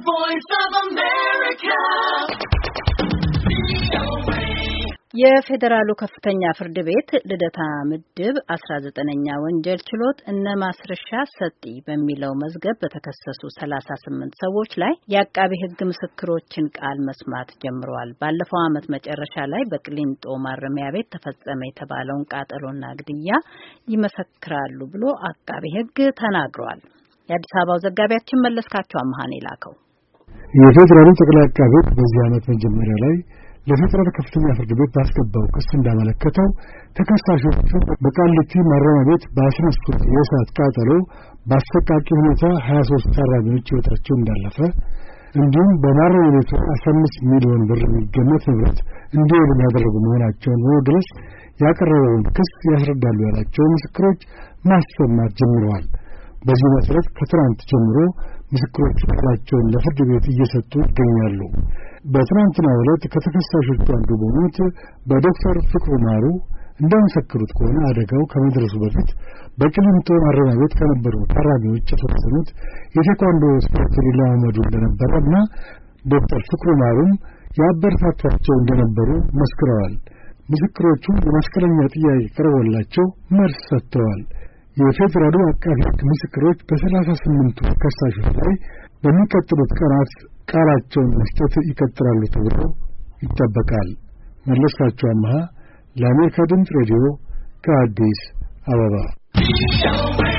voice of America. የፌደራሉ ከፍተኛ ፍርድ ቤት ልደታ ምድብ 19ኛ ወንጀል ችሎት እነ ማስረሻ ሰጢ በሚለው መዝገብ በተከሰሱ 38 ሰዎች ላይ የአቃቢ ሕግ ምስክሮችን ቃል መስማት ጀምሯል። ባለፈው ዓመት መጨረሻ ላይ በቅሊንጦ ማረሚያ ቤት ተፈጸመ የተባለውን ቃጠሎና ግድያ ይመሰክራሉ ብሎ አቃቢ ሕግ ተናግሯል። የአዲስ አበባው ዘጋቢያችን መለስካቸው አማሃን ይላከው። የፌደራሉ ጠቅላይ አቃቢ ሕግ በዚህ ዓመት መጀመሪያ ላይ ለፌደራል ከፍተኛ ፍርድ ቤት ባስገባው ክስ እንዳመለከተው ተከሳሾቹ በቃሊቲ ማረሚያ ቤት ባስነሱት የእሳት ቃጠሎ በአሰቃቂ ሁኔታ 23 ታራሚዎች ሕይወታቸው እንዳለፈ እንዲሁም በማረሚያ ቤቱ 15 ሚሊዮን ብር የሚገመት ንብረት እንዲወድም ያደረጉ መሆናቸውን በመግለጽ ያቀረበውን ክስ ያስረዳሉ ያላቸው ምስክሮች ማሰማት ጀምረዋል። በዚህ መሰረት ከትናንት ጀምሮ ምስክሮች ቃላቸውን ለፍርድ ቤት እየሰጡ ይገኛሉ። በትናንትናው ዕለት ከተከሳሾቹ አንዱ በሆኑት በዶክተር ፍቅሩ ማሩ እንደመሰከሩት ከሆነ አደጋው ከመድረሱ በፊት በቅሊንጦ ማረሚያ ቤት ከነበሩ ታራሚዎች የተወሰኑት የቴኳንዶ ስፖርት ሊለማመዱ እንደነበረና ዶክተር ፍቅሩ ማሩም ያበረታቷቸው እንደነበሩ መስክረዋል። ምስክሮቹ የመስቀለኛ ጥያቄ ቀርቦላቸው መልስ ሰጥተዋል። የፌደራሉ አቃቢ ሕግ ምስክሮች በ38ቱ ተከሳሾች ላይ በሚቀጥሉት ቀናት ቃላቸውን መስጠት ይቀጥላሉ ተብሎ ይጠበቃል። መለስካቸው አማሃ ለአሜሪካ ድምፅ ሬዲዮ ከአዲስ አበባ